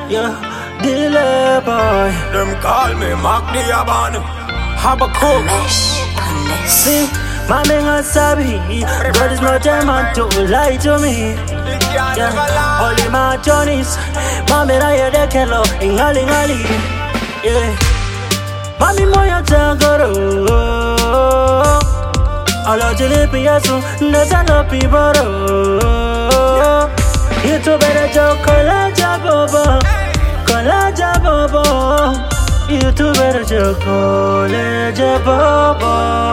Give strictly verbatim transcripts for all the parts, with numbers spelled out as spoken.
Yeah, delay boy. Them call me Mac Diaban. Habakkuk. See, mami ngasabi, God is not a man to lie to me. Yeah, only my Johnny's, mami na yede kelo, ingali ingali. Yeah, mami moya tangoro. Alo jilipi yasu, ndezano piboro. You too better joke, kolaja bobo, kolaja bobo. You too better joke, kolaja bobo.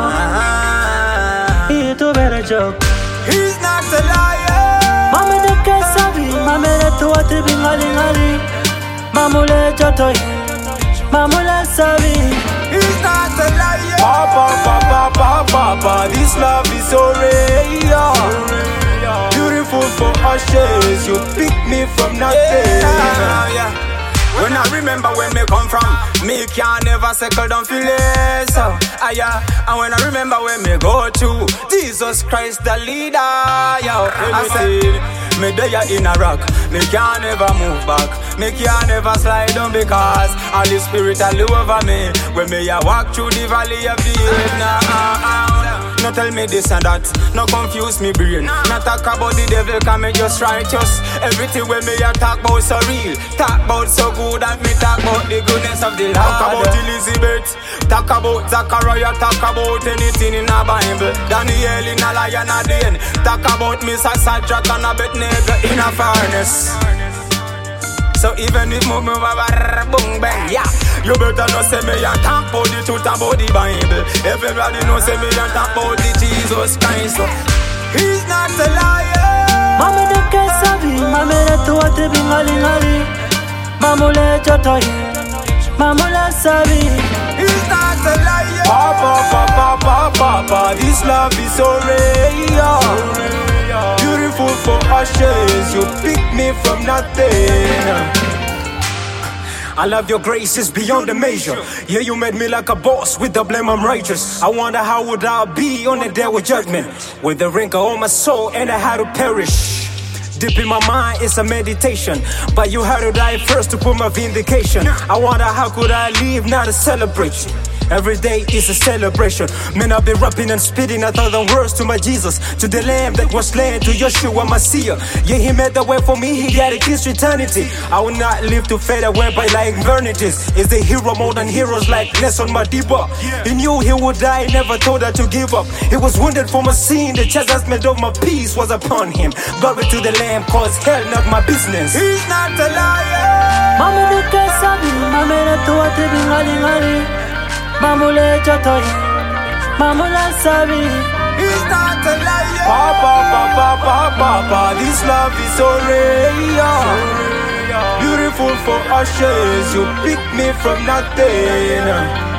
You too better joke. He's not a liar. Mama de kesabi, mama de tuwati bingali ngali. Mamule jotoy, mamule sabi. He's not a liar. Papa, papa, papa, papa, this love is so real. Beautiful for ashes, you pick me from nothing. Yeah, yeah. When I remember where me come from, me can't never settle down feel it. So, ah, yeah. And when I remember where me go to, Jesus Christ the leader. Yo, I said, me there in a rock, me can't never move back, me can't never slide down because all the spirit all over me. When me a walk through the valley of the death, nah. No tell me this and that, no confuse me brain. Not talk about the devil, cause me just righteous. Everything when me a talk about so real, talk about so good, and me talk about the goodness of the Lord. Talk about Elizabeth, talk about Zachariah, talk about anything in the Bible. Daniel in a lion a den, talk about Mister Shadrach and Abednego in a furnace. So even if me move a boom bang, yeah, you better know say me a talk about the truth about the Bible. Everybody know say me a talk about the Jesus Christ. So he's not a liar. Mama de kesabi, mama de tuwati bingali ngali. Mamule jotoy, mamule sabi. He's not a liar. Papa, papa, papa, papa, this love is so real. Beautiful for ashes, you pick me from nothing. I love your grace, it's beyond the measure. Yeah, you made me like a boss, with the blame I'm righteous. I wonder how would I be on the day of judgment, with the wrinkle on my soul and I had to perish. Deep in my mind, it's a meditation, but you had to die first to put my vindication. I wonder how could I live now to celebrate. Every day is a celebration. Man, I've been rapping and spitting a thousand words to my Jesus, to the Lamb that was slain, to Yeshua Messiah. Yeah, he made the way for me, he got a kiss to eternity. I will not live to fade away by like eternities. Is the hero more than heroes like Nelson Madiba? He knew he would die, never told her to give up. He was wounded for my sin, the chastisement of my peace was upon him. Glory to the Lamb, cause hell not my business. He's not a liar. Mama de kesabi, mama de tuwati bingali ngali. Mamule jotoy, mamule sabi. He's not a liar. Papa, papa, papa, papa, this love is so real. Beautiful for ashes, you pick me from nothing.